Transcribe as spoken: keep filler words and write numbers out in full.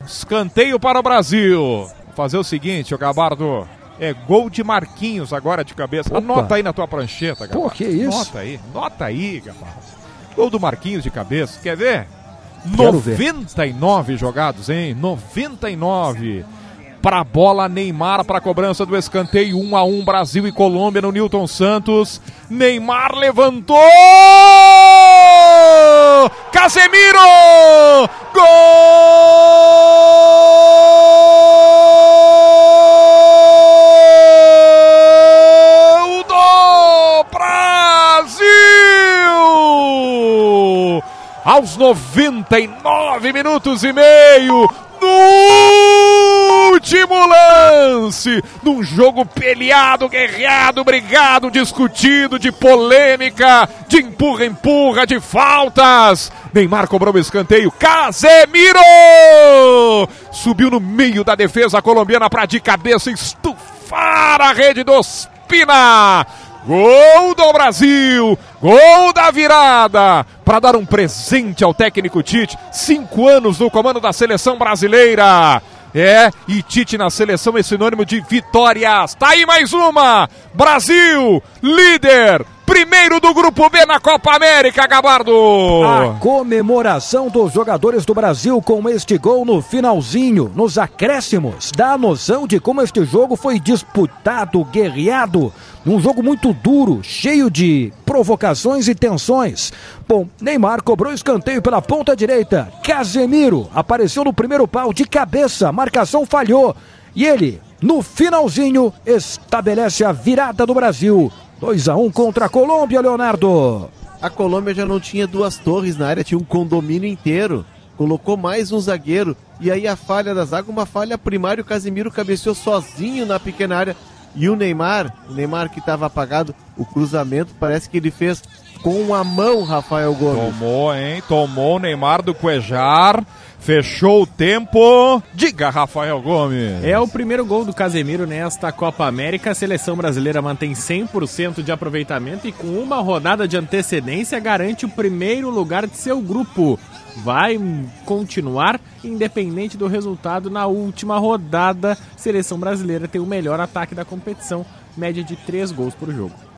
Escanteio para o Brasil. Vou fazer o seguinte, ô Gabardo. É gol de Marquinhos agora de cabeça. Opa. Anota aí na tua prancheta, Gabardo. Pô, que isso? Anota aí, anota aí, Gabardo. Gol do Marquinhos de cabeça. Quer ver? Quero noventa e nove ver. Jogados, hein? noventa e nove. Pra bola, Neymar para a cobrança do escanteio. um a um, Brasil e Colômbia no Nilton Santos. Neymar levantou! Casemiro! Gol do Brasil! Aos noventa e nove minutos e meio, no último lance, num jogo peleado, guerreado, brigado, discutido, de polêmica, de empurra-empurra, de faltas. Neymar cobrou o escanteio, Casemiro! Subiu no meio da defesa colombiana para de cabeça estufar a rede do Ospina. Gol do Brasil, gol da virada, para dar um presente ao técnico Tite, cinco anos no comando da seleção brasileira. É, e Tite na seleção é sinônimo de vitórias. Tá aí mais uma, Brasil, líder, primeiro do Grupo B na Copa América, Gabardo. A comemoração dos jogadores do Brasil com este gol no finalzinho, nos acréscimos, dá a noção de como este jogo foi disputado, guerreado, num jogo muito duro, cheio de provocações e tensões. Bom, Neymar cobrou escanteio pela ponta direita, Casemiro apareceu no primeiro pau de cabeça, a marcação falhou, e ele, no finalzinho, estabelece a virada do Brasil. dois a um contra a Colômbia, Leonardo. A Colômbia já não tinha duas torres na área, tinha um condomínio inteiro. Colocou mais um zagueiro. E aí a falha da zaga, uma falha primária. O Casemiro cabeceou sozinho na pequena área. E o Neymar, o Neymar que estava apagado, o cruzamento parece que ele fez com a mão, Rafael Gomes. Tomou, hein? Tomou o Neymar do Cuejar. Fechou o tempo. Diga, Rafael Gomes. É o primeiro gol do Casemiro nesta Copa América. A seleção brasileira mantém cem por cento de aproveitamento e com uma rodada de antecedência garante o primeiro lugar de seu grupo. Vai continuar independente do resultado na última rodada. A seleção brasileira tem o melhor ataque da competição, média de três gols por jogo.